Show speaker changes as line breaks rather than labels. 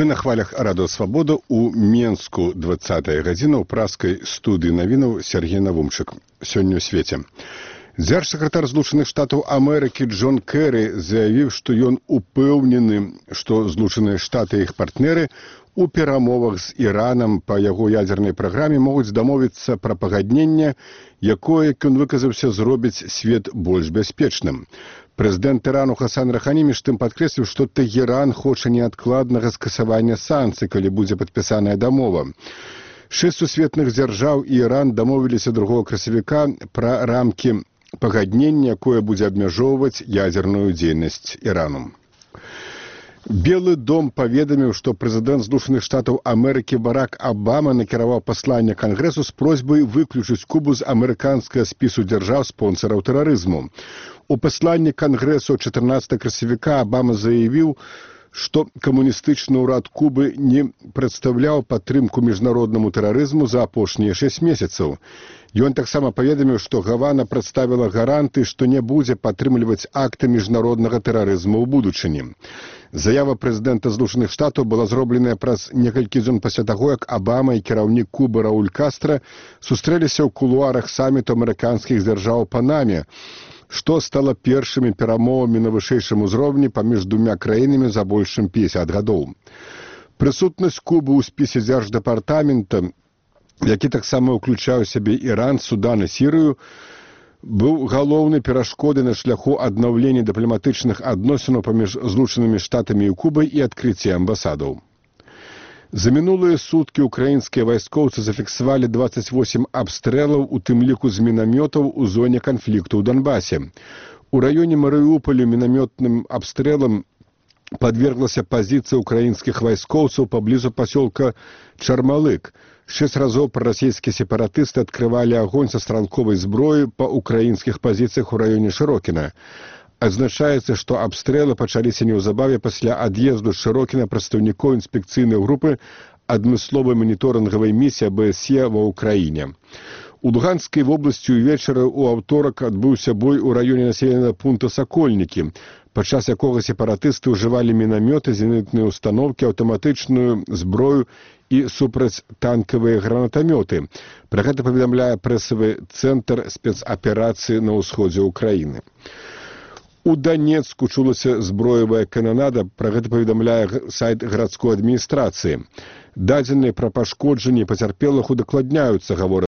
На хвалях Радыё Свабода у Менску 20-я гадзіна ў праскай студыі навінаў Сергей Навумчык. Сёння ў свеце. Дзяржсакратар Злучаных Штатаў Амерыкі Джон Кэры заявіў, што ён упэўнены, што Злучаныя Штаты і іх партнеры у перамовах з Іранам па яго ядзернай праграме могуць дамовіцца пра пагадненне, якое, як ён выказаўся, зробіць свет больш бяспечным. Прэзідэнт Ірану Хасан Рахані між тым падкрэсліў, што Тэгеран хоча неадкладнага скасавання санкцый, калі будзе падпісаная дамова. 6 сусветных дзяржаў і Іран дамовіліся 2 красавіка пра рамкі пагаднення, якое будзе абмяжоўваць ядзерную дзейнасць Ірану. Белы дом паведаміў, што прэзідэнт Злучаных Штатаў Амерыкі Барак Абама накіраваў пасланне Кангрэсу з просьбай выключыць Кубу з амерыканскага спісу дзяржаў-спонсараў тэрарызму. У пасланні Кангрэсу 14 красавіка Абама заявіў, што камуністычны ўрад Кубы не прадстаўляў падтрымку міжнароднаму тэрарызму за апошнія 6 месяцаў. Ён таксама паведаміў, што Гавана прадставіла гаранты, што не будзе падтрымліваць акты міжнароднага тэрарызму ў будучыні. Заява прэзідэнта Злучаных Штатаў была зробленая праз некалькі дзён пасля таго, як Абама і кіраўнік Кубы Рауль Кастра сустрэліся ў кулуарах саміту амерыканскіх дзяржаў у Панаме, што стала першымі перамовамі на вышэйшым узроўні паміж двума краінамі за больш чым 50 гадоў. Прысутнасць Кубы ў спісе дзярждэпартамента, які таксама ўключаў у сябе Іран, Судан і Сірыю, быў галоўнай перашкодай на шляху аднаўлення дыпламатычных адносінаў паміж Злучанымі Штатамі і Кубай і адкрыцця амбасадаў. За мінулыя суткі ўкраінскія вайскоўцы зафіксавалі 28 абстрэлаў, у тым ліку з мінамётаў у зоне канфлікту ў Донбасе. У раёне Марыуполя мінамётным абстрэлам падверглася пазіцыя ўкраінскіх вайскоўцаў паблізу пасёлка Чармалык. 6 разоў прарасійскія сепаратысты адкрывалі агонь са стралковай зброі па ўкраінскіх пазіцыях у раёне Шырокіна. Адзначаецца, што абстрэлы пачаліся неўзабаве пасля ад'езду з Шырокіна прадстаўнікоў інспекцыйнай групы адмысловай маніторынгавай місіі АБСЕ ва ўкраіне. У Луганскай вобласці ўвечары ў аўторак адбыўся бой у раёне населенага пункта Сакольнікі, падчас якога сепаратысты ўжывалі мінамёты, зенітныя ўстаноўкі, аўтаматычную зброю і супрацьтанкавыя гранатамёты. Пра гэта паведамляе прэсавы цэнтр спецаперацыі на ўсходзе ўкраіны. У Донецку чулася зброевая кананада, пра гэта паведамляе сайт гарадской адміністрацыі. Дадзеныя пра пашкоджанні пацярпелых удакладняюцца, гавораць